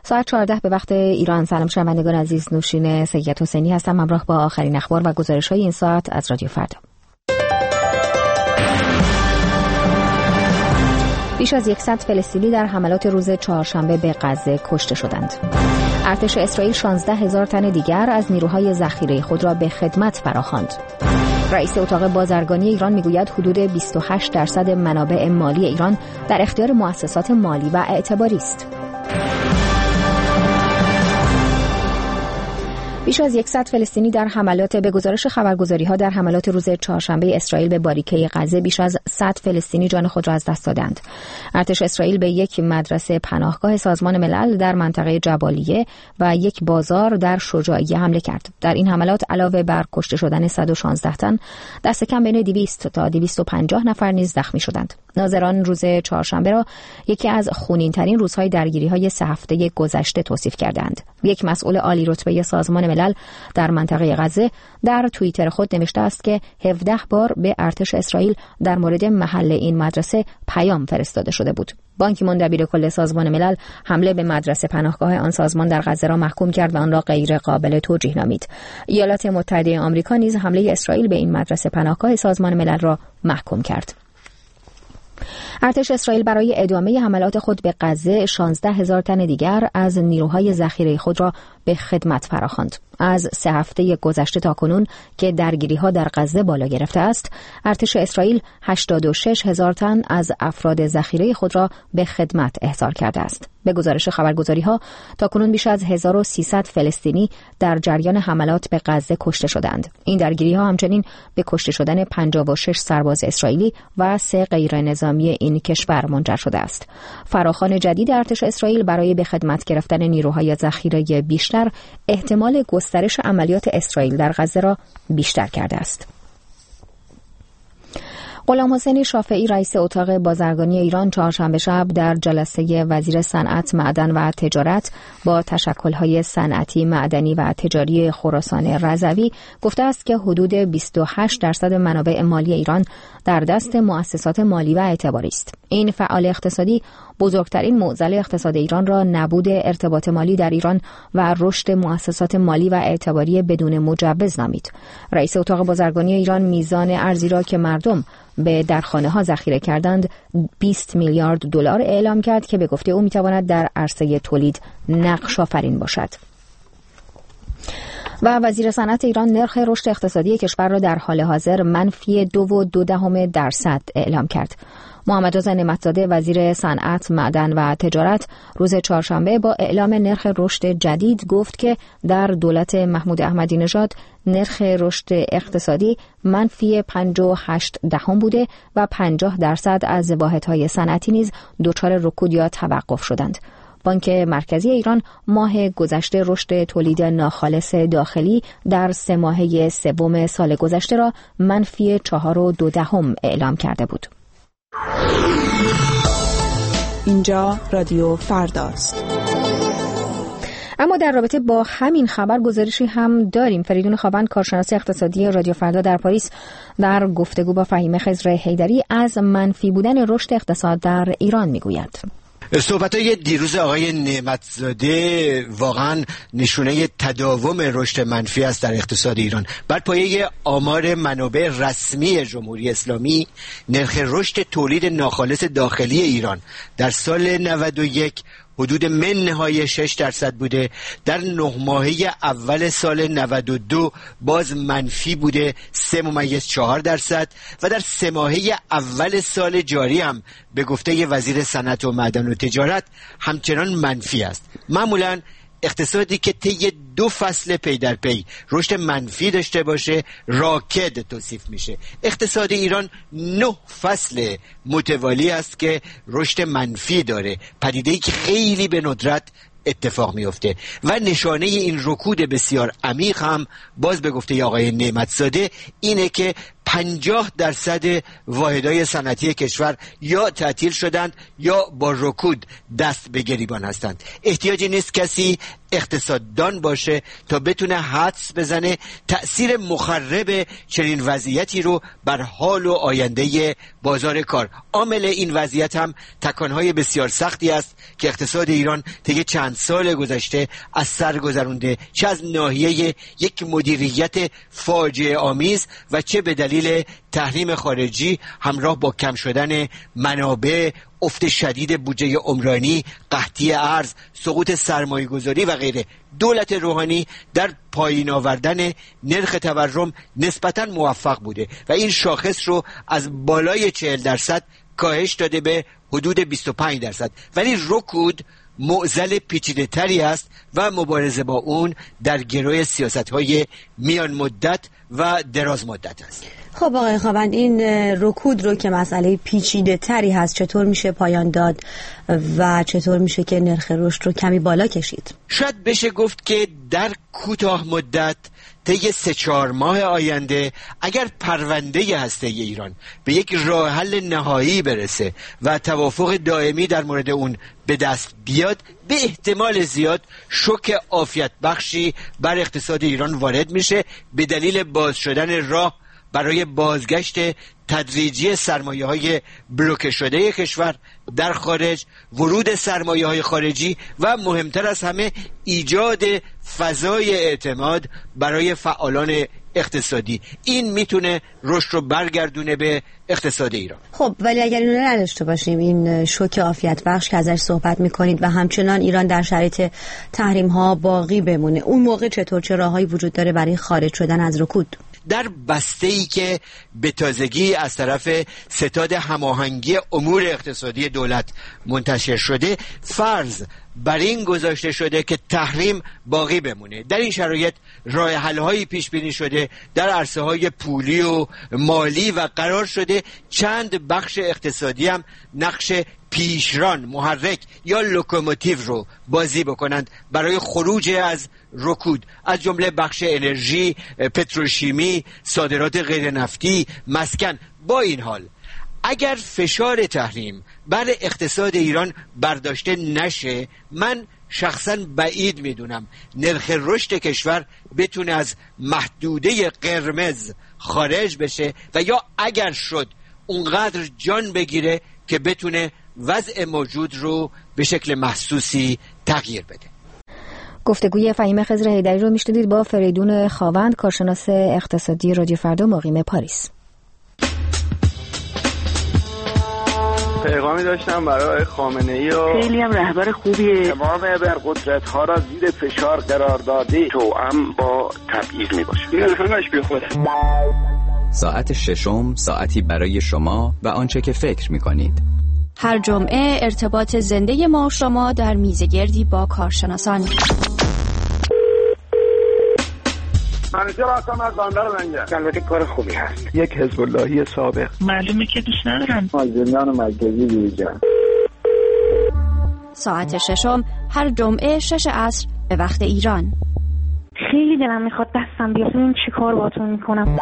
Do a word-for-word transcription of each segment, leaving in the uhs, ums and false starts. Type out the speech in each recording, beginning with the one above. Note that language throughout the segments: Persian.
ساعت چهارده به وقت ایران. سلام شنوندگان عزیز، نوشین سید حسینی هستم همراه با آخرین اخبار و گزارش‌های این ساعت از رادیو فردا. بیش از صد فلسطینی در حملات روز چهارشنبه به غزه کشته شدند. ارتش اسرائیل شانزده هزار تن دیگر از نیروهای ذخیره خود را به خدمت فراخواند. رئیس اتاق بازرگانی ایران میگوید حدود بیست و هشت درصد منابع مالی ایران در اختیار مؤسسات مالی و اعتباری است. بیش از صد فلسطینی در حملات به گزارش خبرگزاری‌ها در حملات روز چهارشنبه اسرائیل به باریکه غزه بیش از صد فلسطینی جان خود را از دست دادند. ارتش اسرائیل به یک مدرسه پناهگاه سازمان ملل در منطقه جبالیه و یک بازار در شجاعیه حمله کرد. در این حملات علاوه بر کشته شدن صد و شانزده تن، دست کم بین دویست تا دویست و پنجاه نفر نیز زخمی شدند. ناظران روز چهارشنبه را یکی از خونین‌ترین روزهای درگیری‌های سه هفته گذشته توصیف کردند. یک مسئول عالی رتبه سازمان ملل در منطقه غزه در توییتر خود نوشته است که هفده بار به ارتش اسرائیل در مورد محل این مدرسه پیام فرستاده شده بود. بان کی مون دبیر کل سازمان ملل حمله به مدرسه پناهگاه آن سازمان در غزه را محکوم کرد و آن را غیر قابل توجیه نامید. ایالات متحده آمریکا نیز حمله اسرائیل به این مدرسه پناهگاه سازمان ملل را محکوم کرد. ارتش اسرائیل برای ادامه حملات خود به غزه شانزده هزار تن دیگر از نیروهای ذخیره خود را به خدمت فراخواند. از سه هفته گذشته تا کنون که درگیری‌ها در غزه بالا گرفته است، ارتش اسرائیل هشتاد و شش هزار تن از افراد ذخیره خود را به خدمت احضار کرده است. به گزارش خبرگزاری‌ها تا کنون بیش از هزار و سیصد فلسطینی در جریان حملات به غزه کشته شدند. این درگیری‌ها همچنین به کشته شدن پنجاه و شش سرباز اسرائیلی و سه غیر نظامی این کشور منجر شده است. فراخوان جدید ارتش اسرائیل برای به خدمت گرفتن نیروهای ذخیره بیشتر احتمال گسترش عملیات اسرائیل در غزه را بیشتر کرده است. غلام حسین شافعی رئیس اتاق بازرگانی ایران چهارشنبه شب در جلسه وزیر صنعت، معدن و تجارت با تشکل‌های صنعتی، معدنی و تجاری خراسان رضوی گفته است که حدود بیست و هشت درصد منابع مالی ایران در دست مؤسسات مالی و اعتباری است. این فعال اقتصادی بزرگترین معضل اقتصاد ایران را نبود ارتباط مالی در ایران و رشد مؤسسات مالی و اعتباری بدون مجوز نامید. رئیس اتاق بازرگانی ایران میزان ارزی را که مردم به درخانه ها ذخیره کردند بیست میلیارد دلار اعلام کرد که به گفته او میتواند در عرصه تولید نقش آفرین باشد. و وزیر صنعت ایران نرخ رشد اقتصادی کشور را در حال حاضر منفی دو و دو دهم درصد اعلام کرد. محمدرضا نعمت‌زاده وزیر صنعت، معدن و تجارت روز چهارشنبه با اعلام نرخ رشد جدید گفت که در دولت محمود احمدی نژاد نرخ رشد اقتصادی منفی پنجاه و هشت دهم بوده و پنجاه درصد از واحدهای صنعتی نیز دچار رکود یا توقف شدند. بانک مرکزی ایران ماه گذشته رشد تولید ناخالص داخلی در سه ماهه سوم سال گذشته را منفی چهار و دو دهم اعلام کرده بود. اینجا رادیو فرداست. اما در رابطه با همین خبر گزارشی هم داریم. فریدون خاوند، کارشناس اقتصادی رادیو فردا در پاریس، در گفتگو با فهیمه خضر حیدری از منفی بودن رشد اقتصاد در ایران میگوید. صحبت‌های دیروز آقای نعمت‌زاده واقعا نشونه تداوم رشد منفی است در اقتصاد ایران. بر پایه آمار منابع رسمی جمهوری اسلامی، نرخ رشد تولید ناخالص داخلی ایران در سال نود و یک حدود من نهای شش درصد بوده، در نه ماهه اول سال نود و دو باز منفی بوده سه ممیز چهار درصد و در سه ماهه اول سال جاری هم به گفته وزیر صنعت و معدن و تجارت همچنان منفی است. معمولاً اقتصادی که طی دو فصل پی در پی رشد منفی داشته باشه راکد توصیف میشه. اقتصاد ایران نه فصل متوالی است که رشد منفی داره، پدیده‌ای که خیلی به ندرت اتفاق میفته و نشانه این رکود بسیار عمیق هم باز به گفته آقای نعمت‌زاده اینه که پنجاه درصد واحدهای صنعتی کشور یا تعطیل شدند یا با رکود دست به گریبان هستند. احتیاجی نیست کسی اقتصاددان باشه تا بتونه حدس بزنه تأثیر مخرب چنین وضعیتی رو بر حال و آینده بازار کار. عامل این وضعیت هم تکانهای بسیار سختی است که اقتصاد ایران طی چند سال گذشته از سر گذرونده، چه از ناحیه یک مدیریت فاجعه آمیز و چه به دلیل تحریم خارجی همراه با کم شدن منابع، افت شدید بودجه عمرانی، قحطی ارز، سقوط سرمایه گذاری و غیره. دولت روحانی در پایین آوردن نرخ تورم نسبتاً موفق بوده و این شاخص رو از بالای چهل درصد کاهش داده به حدود بیست و پنج درصد، ولی رکود معضل پیچیده تری است و مبارزه با اون در گروه سیاست‌های میان مدت و دراز مدت است. خب آقای خاوند، این رکود رو که مسئله پیچیده تری هست چطور میشه پایان داد و چطور میشه که نرخ رشد رو کمی بالا کشید؟ شاید بشه گفت که در کوتاه مدت طی سه چهار ماه آینده اگر پرونده هسته ایران به یک راه حل نهایی برسه و توافق دائمی در مورد اون به دست بیاد، به احتمال زیاد شوک عافیت بخشی بر اقتصاد ایران وارد میشه به دلیل باز شدن راه برای بازگشت تدریجی سرمایه های بلوکه شده کشور در خارج، ورود سرمایه های خارجی و مهمتر از همه ایجاد فضای اعتماد برای فعالان اقتصادی. این میتونه رشد رو برگردونه به اقتصاد ایران. خب ولی اگر اینو نداشته باشیم، این شوک عافیت بخش که ازش صحبت میکنید و همچنان ایران در شرایط تحریم ها باقی بمونه، اون موقع چطور چه راههایی وجود داره برای خارج شدن از رکود؟ در بسته‌ای که به تازگی از طرف ستاد هماهنگی امور اقتصادی دولت منتشر شده، فرض بر این گذاشته شده که تحریم باقی بمونه. در این شرایط راه حل‌هایی پیش بینی شده در عرصه‌های پولی و مالی و قرار شده چند بخش اقتصادی هم نقش پیشران، محرک یا لوکوموتیو رو بازی بکنند برای خروج از رکود، از جمله بخش انرژی، پتروشیمی، صادرات غیر نفتی، مسکن. با این حال اگر فشار تحریم بر اقتصاد ایران برداشته نشه، من شخصا بعید میدونم نرخ رشد کشور بتونه از محدوده قرمز خارج بشه و یا اگر شد اونقدر جان بگیره که بتونه وضع موجود رو به شکل محسوسی تغییر بده. گفتگوی فهیم خضر حیدری رو میشنیدید با فریدون خاوند، کارشناس اقتصادی رادیو فردا مقیم پاریس. پیغامی داشتم برای خامنه‌ای و خیلی هم رهبر خوبیه. تمام برقدرت ها را زیر فشار قرار داده توأم با تبعیض میباشه. این همش بی خوده. ساعت ششم، ساعتی برای شما و آنچه که فکر میکنید. هر جمعه ارتباط زنده ما و شما در میزگردی با کارشناسان. منیجر هستم از بندر لنگر. البته کار خوبی هست. یک حزب اللهی سابق. معلومه که دوست ندارم. مازندران مرکزی دیجا. ساعت ششم هر جمعه شش عصر به وقت ایران. خیلی دلم میخواد دستم بیاد ببینم چی کار باهاتون میکنم.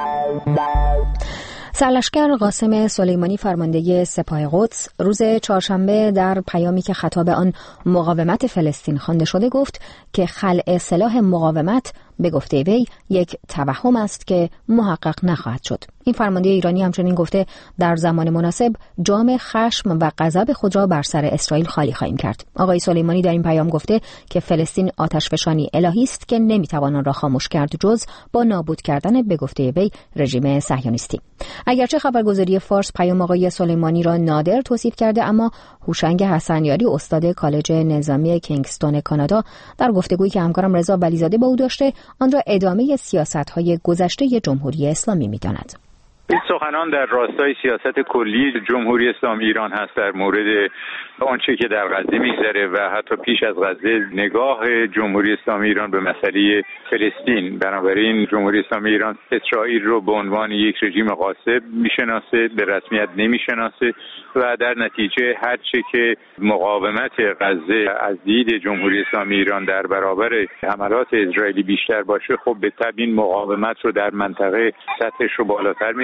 سرلشکر قاسم سلیمانی فرمانده سپاه قدس روز چهارشنبه در پیامی که خطاب آن مقاومت فلسطین خوانده شده گفت که خلع سلاح مقاومت به گفته وی یک توهم است که محقق نخواهد شد. این فرمانده ایرانی همچنین گفته در زمان مناسب جام خشم و غضب خود را بر سر اسرائیل خالی خواهیم کرد. آقای سلیمانی در این پیام گفته که فلسطین آتشفشانی الهی است که نمیتوان آن را خاموش کرد جز با نابود کردن به گفته وی رژیم صهیونیستی. اگرچه خبرگزاری فارس پیام آقای سلیمانی را نادر توصیف کرده، اما هوشنگ حسنیاری استاد کالج نظامی کینگستون کانادا در گفتگویی که همکارم رضا ولیزاده با او داشته آن را ادامه سیاست‌های گذشته جمهوری اسلامی می‌داند. این سخنان در راستای سیاست کلی جمهوری اسلامی ایران هست در مورد آنچه که در غزه میگذره و حتی پیش از غزه نگاه جمهوری اسلامی ایران به مسئله فلسطین. بنابراین جمهوری اسلامی ایران اسرائیل رو به عنوان یک رژیم غاصب میشناسه، به رسمیت نمیشناسه و در نتیجه هر چه که مقاومت غزه از دید جمهوری اسلامی ایران در برابر حملات اسرائیلی بیشتر باشه، خب به طبع این مقاومت رو در منطقه سطحش رو بالاتر میبره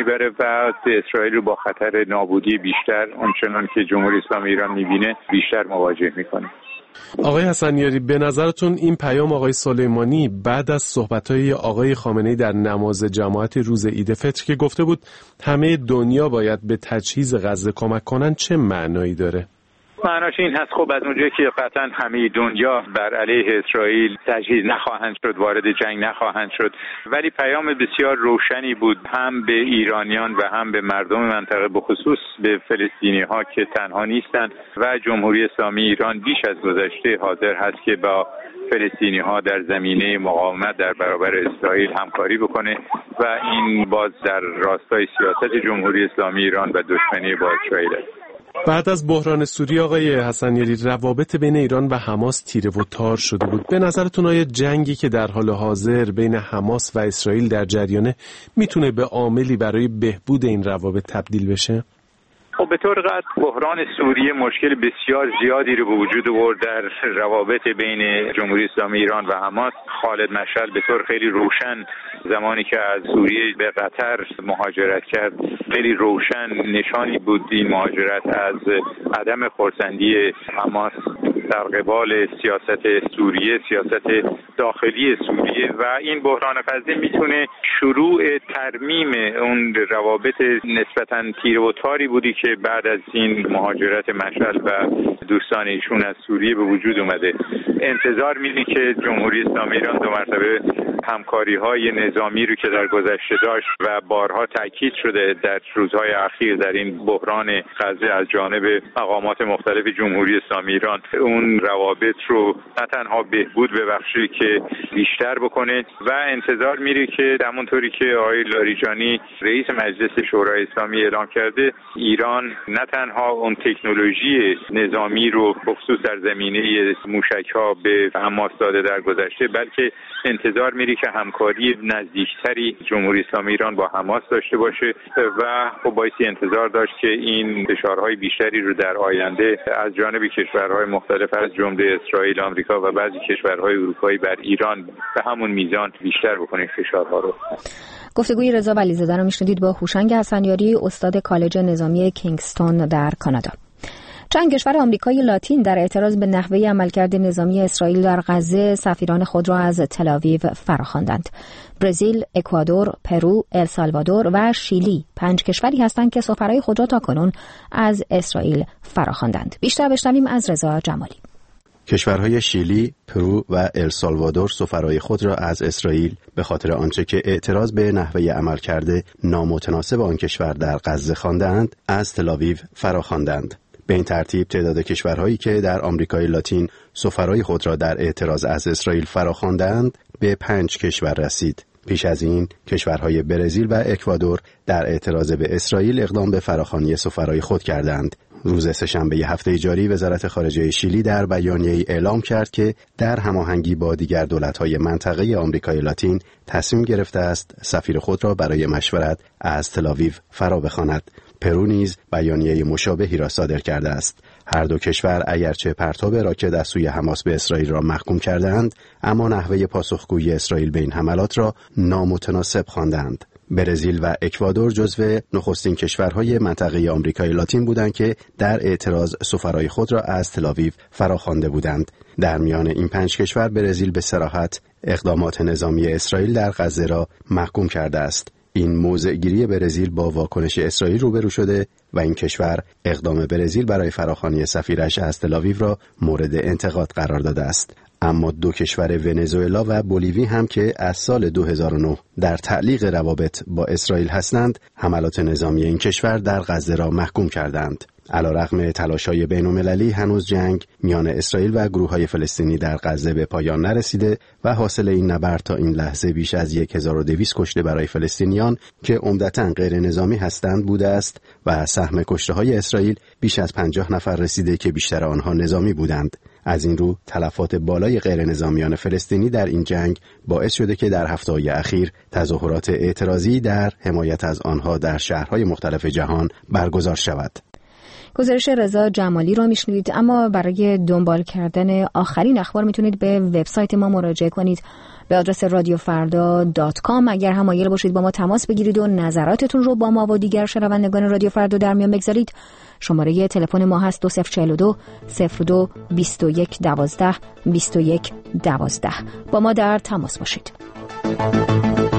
میبره و اسرائیل رو با خطر نابودی بیشتر اونچنان که جمهوری اسلامی ایران میبینه بیشتر مواجه میکنه. آقای حسنیاری، به نظرتون این پیام آقای سلیمانی بعد از صحبت‌های آقای خامنه‌ای در نماز جماعت روز عید فطر که گفته بود همه دنیا باید به تجهیز غزه کمک کنن چه معنایی داره؟ معناش این هست خب از اونجایی که قطعا همه دنیا بر علیه اسرائیل تجهیز نخواهند شد، وارد جنگ نخواهند شد، ولی پیام بسیار روشنی بود هم به ایرانیان و هم به مردم منطقه، به خصوص به فلسطینی ها که تنها نیستند و جمهوری اسلامی ایران بیش از گذشته حاضر هست که با فلسطینی ها در زمینه مقاومت در برابر اسرائیل همکاری بکنه و این باز در راستای سیاست جمهوری اسلامی ایران و دشمنی با اسرائیل است. بعد از بحران سوریه آقای حسنیاری روابط بین ایران و حماس تیره و تار شده بود. به نظرتون آیا جنگی که در حال حاضر بین حماس و اسرائیل در جریانه میتونه به عاملی برای بهبود این روابط تبدیل بشه؟ خب به طور قطع بحران سوریه مشکل بسیار زیادی رو به وجود آورد در روابط بین جمهوری اسلامی ایران و حماس. خالد مشعل به طور خیلی روشن زمانی که از سوریه به قطر مهاجرت کرد خیلی روشن نشانی بود این مهاجرت از عدم خرسندی حماس در قبال سیاست سوریه، سیاست داخلی سوریه و این بحران غزه میتونه شروع ترمیم اون روابط نسبتاً تیره و تاری بودی که بعد از این مهاجرت مشعل و دوستان ایشون از سوریه به وجود اومده. انتظار می‌ریم که جمهوری اسلامی ایران دو مرتبه همکاری‌های نظامی رو که در گذشته داشت و بارها تاکید شده در روزهای اخیر در این بحران غزه از جانب مقامات مختلف جمهوری اسلامی ایران، اون روابط رو نه تنها بهبود ببخشه که بیشتر بکنه و انتظار می‌ریم که همونطوری که آقای لاریجانی رئیس مجلس شورای اسلامی اعلام کرده، ایران نه تنها اون تکنولوژی نظامی رو بخصوص در زمینه موشک‌ها به حماس داده در گذشته، بلکه انتظار می‌ری که همکاری نزدیکتری جمهوری اسلامی ایران با حماس داشته باشه و خب بایستی انتظار داشت که این فشارهای بیشتری رو در آینده از جانب کشورهای مختلف از جمله اسرائیل، آمریکا و بعضی کشورهای اروپایی بر ایران به همون میزان بیشتر بکنه فشارها رو. گفتگوی رضا ولیزاده رو میشنیدید با هوشنگ حسنیاری، استاد کالج نظامی کینگستون در کانادا. چند کشور آمریکای لاتین در اعتراض به نحوه عملکرد نظامی اسرائیل در غزه سفیران خود را از تل‌آویو فراخواندند. برزیل، اکوادور، پرو، السالوادور و شیلی پنج کشوری هستند که سفرای خود را تاکنون از اسرائیل فراخواندند. بیشتر بشنویم از رضا جمالی. کشورهای شیلی، پرو و السالوادور سفرای خود را از اسرائیل به خاطر آنچه که اعتراض به نحوه عملکرد نامتناسب آن کشور در غزه خواندند، از تل‌آویو فراخواندند. به این ترتیب تعداد کشورهایی که در آمریکای لاتین سفرای خود را در اعتراض از اسرائیل فراخواندند به پنج کشور رسید. پیش از این کشورهای برزیل و اکوادور در اعتراض به اسرائیل اقدام به فراخوانی سفرای خود کردند. روز سه‌شنبه هفته جاری وزارت خارجه شیلی در بیانیه‌ای اعلام کرد که در هماهنگی با دیگر دولت‌های منطقه آمریکای لاتین تصمیم گرفته است سفیر خود را برای مشورت از تل‌آویو فرا بخواند. پرو نیز بیانیه مشابهی را صادر کرده است. هر دو کشور اگرچه پرتاب راکت از سوی حماس به اسرائیل را محکوم کردند، اما نحوه پاسخگویی اسرائیل به این حملات را نامتناسب خواندند. برزیل و اکوادور جزو نخستین کشورهای منطقه آمریکای لاتین بودند که در اعتراض سفرای خود را از تل‌آویو فراخوانده بودند. در میان این پنج کشور برزیل به صراحت اقدامات نظامی اسرائیل در غزه را محکوم کرده است. این موضع‌گیری برزیل با واکنش اسرائیل روبرو شده و این کشور اقدام برزیل برای فراخوانی سفیرش از تل‌آویو را مورد انتقاد قرار داده است. اما دو کشور ونزوئلا و بولیوی هم که از سال دو هزار و نه در تعلیق روابط با اسرائیل هستند، حملات نظامی این کشور در غزه را محکوم کردند. علیرغم تلاش‌های بین‌المللی هنوز جنگ میان اسرائیل و گروه‌های فلسطینی در غزه به پایان نرسیده و حاصل این نبرد تا این لحظه بیش از هزار و دویست کشته برای فلسطینیان که عمدتاً غیر نظامی هستند بوده است و سهم کشته‌های اسرائیل بیش از پنجاه نفر رسیده که بیشتر آنها نظامی بودند. از این رو تلفات بالای غیر نظامیان فلسطینی در این جنگ باعث شده که در هفته‌های اخیر تظاهرات اعتراضی در حمایت از آنها در شهرهای مختلف جهان برگزار شود. گزارش رضا جمالی رو میشنوید. اما برای دنبال کردن آخرین اخبار میتونید به وبسایت ما مراجعه کنید به آدرس رادیو فردا دات کام. اگر هم مایل باشید با ما تماس بگیرید و نظراتتون رو با ما و دیگر شنوندگان رادیو فردا در میان بگذارید، شماره تلفن ما هست دو صفر چهار دو صفر دو بیست و یک دوازده بیست و یک دوازده. با ما در تماس باشید.